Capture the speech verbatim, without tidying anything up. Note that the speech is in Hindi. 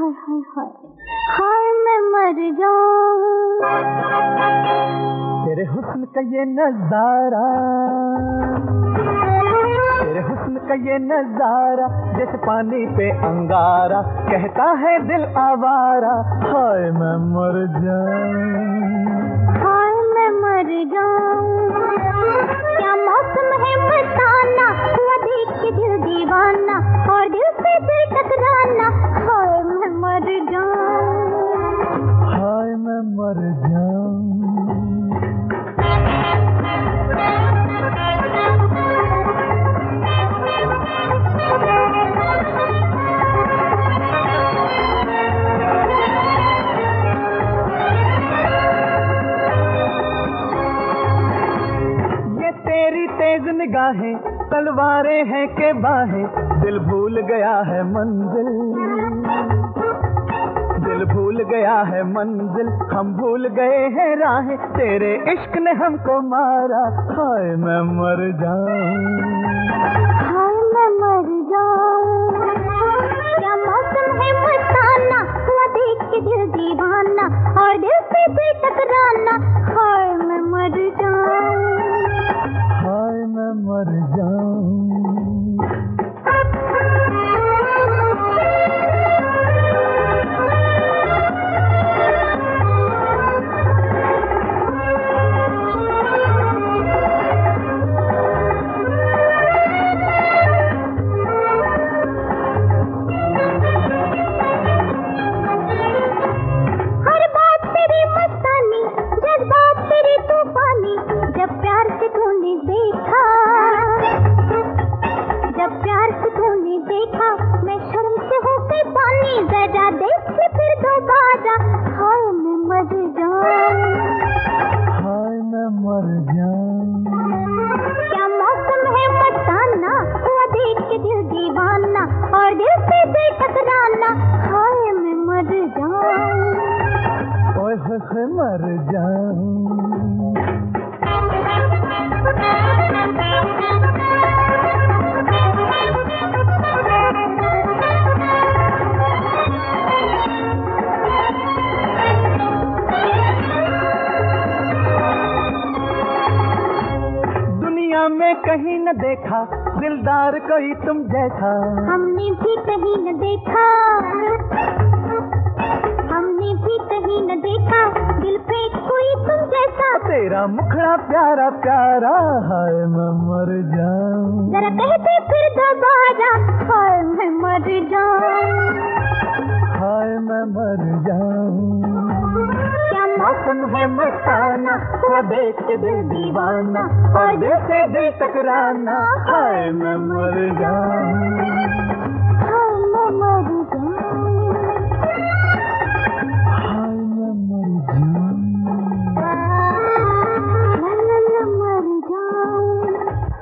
हाय हाय हाय मैं मर जाऊं तेरे हुस्न का ये नजारा, तेरे हुस्न का ये नजारा जैसे पानी पे अंगारा, कहता है दिल आवारा हाय मैं मर जाऊं, हाय मैं मर जाऊं। क्या मौसम है मस्ताना, हुआ देख के दिल दीवाना और दिल से दिल टकराना, हाय मैं मर जाऊं, हाय मैं मर जाऊं। तेज निगाहें तलवारें हैं के बाहें, दिल भूल गया है मंजिल, दिल भूल गया है मंजिल, हम भूल गए हैं राहें, तेरे इश्क ने हमको मारा हाय मैं मर जाऊं, हाय मैं मर जाऊं। क्या मौसम है मस्ताना, हुआ देख के दिल दीवाना और दिल से दिल टकराना, हाय मैं मर जाऊं, हाय मैं मर जाऊं। हर बात तेरी मस्तानी, जज्बात तेरे तूफानी, जब प्यार से तूने देखा, जब प्यार से तूने देखा, मैं शर्म से हो गई पानी, जरा देख ले फिर दोबारा हाय मैं मर जाऊं, हाय मैं मर जाऊं। क्या मौसम है मस्ताना, हुआ देख के दिल दीवाना और दिल से दिल टकराना, हाय मैं मर जाऊं, ओए होए होए मर जाऊं। दुनिया में कहीं न देखा दिलदार कोई तुम जैसा, हमने भी कहीं न देखा, हमने भी कहीं न देखा, दिल पे कोई तुम जैसा, तेरा मुखड़ा प्यारा प्यारा हाय मैं मर जाऊं, जरा कहते फिर दोबारा हाय मैं मर जाऊं, हाय मैं मर जाऊं। क्या मौसम है मस्ताना, हुआ देख के दिल दीवाना और दिल से दिल टकराना हाय मैं मर जाऊं, हाय मैं मर